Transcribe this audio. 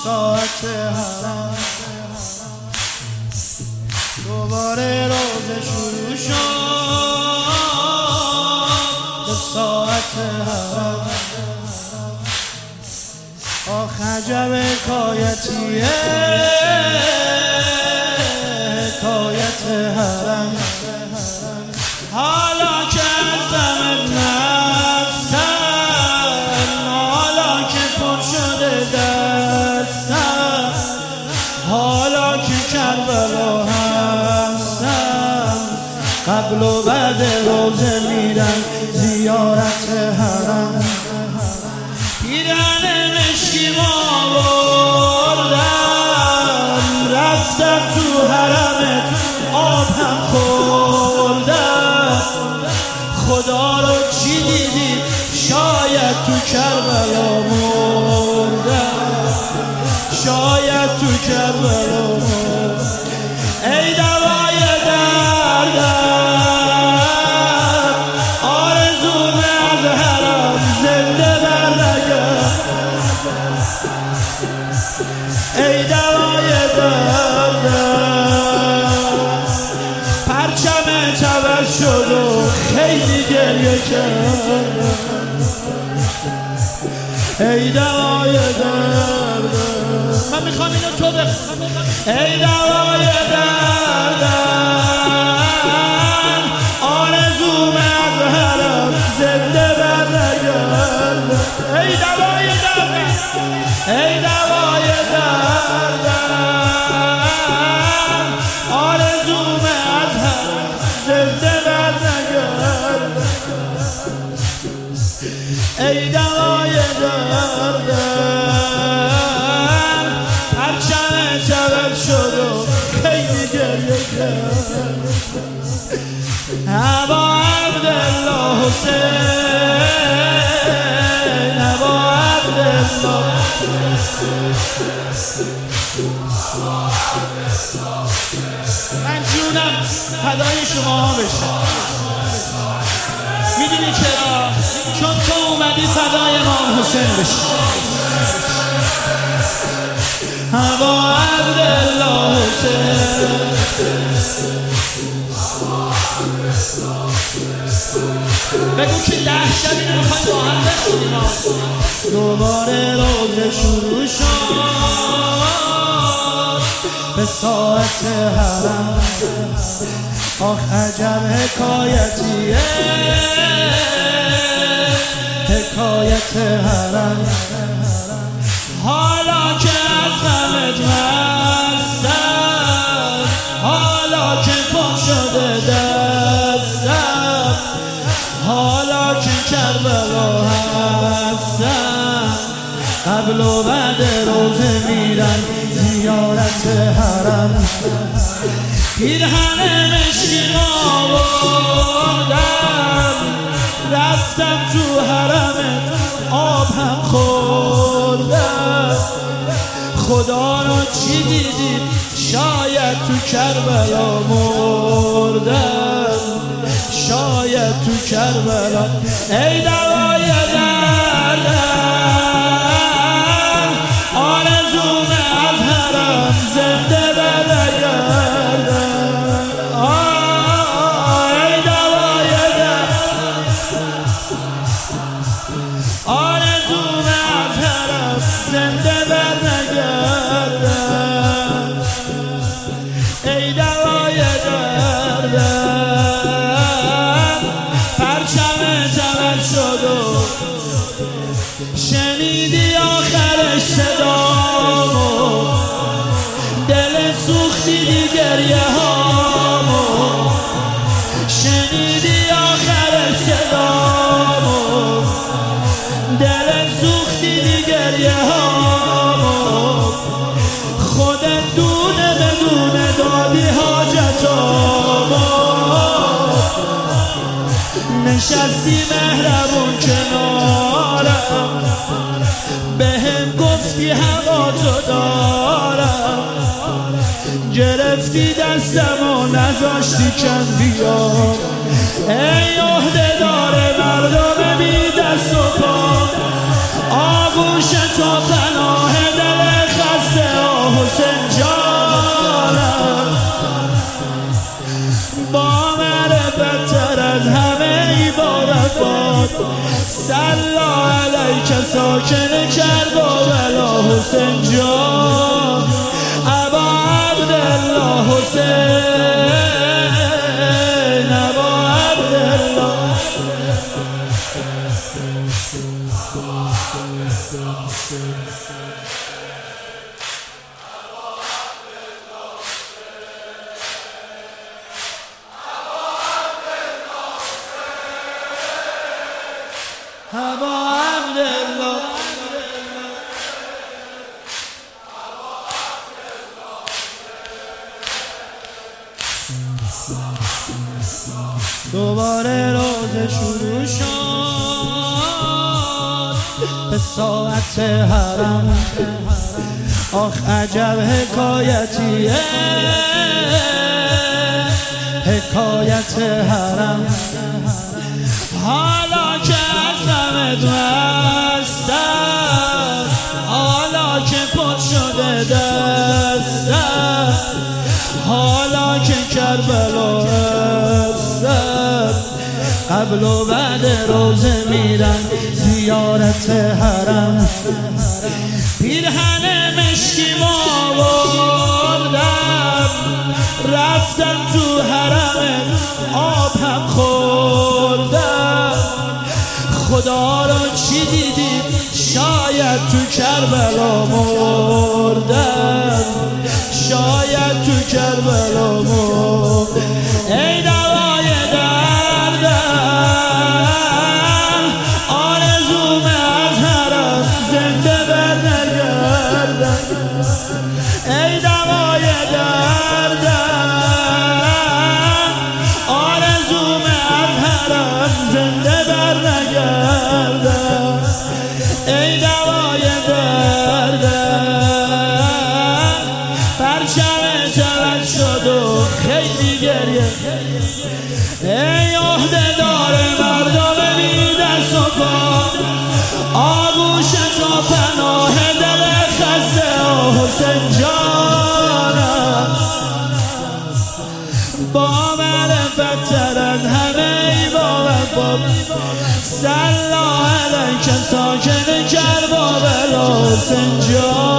ساعت حرم دوباره روز شروع شد به ساعت حرم آخ عجب حکایتیه حکایت حرم حالا که از دم نستم حالا که پر شده دستم حالا که کربلا هستم قبل و بعد روزه میرم زیارت حرم پیرهن مشکی ما بردم رفتم تو حرمت آب هم خوردم خدا رو چی دیدی شاید تو کربلا مردم شاید تو کربلا مردم ای دوای دردم آرزوم از حرم زنده برنگرد ای دوای دردم پرچم عوض شد و خیلی گریه کرد ای دوای دردم من میخوام اینو تو بخون ای دوای دردم آرزوم از حرم زنده برنگرد ای دوای دردم ای دوای دردم آرزوم از حرم زنده برنگرد ای دوای دردم پرچم عوض شد و خیلی گریه کرد ابا عبدالله حسین ابا عبدالله من جونم فدای شما بشه میدونی چرا؟ چون تو اومدی فدای امام حسین بشه ابا عبدالله حسین بگو که 10 شب اینو میخوایم با هم بخونیم دوباره روز شروع شد به ساعت حرم آخ عجب حکایتیه حکایت حرم حالا که از غمت مستم حالا که پر شده دستم حالا که کربلا هستم قبل و بعد روزه میرم زیارت حرم پیرهن مشکی آوردم رفتم تو حرمت آب هم خوردم خدا رو چی دیدی شاید تو کربلا مردم شاید تو کربلا ای دوای دردم آرزوم از حرم زنده برنگردم ای دوای دردم آرزوم از حرم زنده برنگردم ای دوای دردم پرچم عوض شد و شنیدی آخرش صدامو دل سوختی دی گریه هامو شنیدی آخرش صدامو دل سوختی دی گریه هامو خودت دونه بدونه دادی حاجتامو نشستی مهربون کنارم بهم گفتی هوا تو دارم گرفتی دستم و نذاشتی کم بیام ای عهده داره مردم بی دست و پا آغوش تو پناه دل خست باد. سلا علیک ساکن کربلا حسین جان، ابا عبدالله حسین، ابا عبدالله. ابا عبدالله. دوباره روز شروع شد به ساعت حرم. آخ عجب حکایتیه حکایت حرم. حالا که از غمت مستم، حالا که پت شده دستم، حالا که کربلا هستم، قبل و بعد روزه میرم زیارت حرم. پیرهن مشکی آوردم، رفتم تو حرم آب هم خوردم. خدا رو چی دیدیم شاید تو کربلا مردم، شاید تو کربلا مردم. ای دوای دردم، آرزوم از حرم زنده برنگردم. ای دوای دردم، آرزوم از حرم زنده برنگردم. ای دوای دردم، پرچمت عوض شد و خیلی گریه. ای عهده دار مردم بی دست و پا، آغوش تا پناه دل خسته حسین جانم. با معرفت تر از همه ای با وفا، سلا علیک ساکن کربلا حسین جان.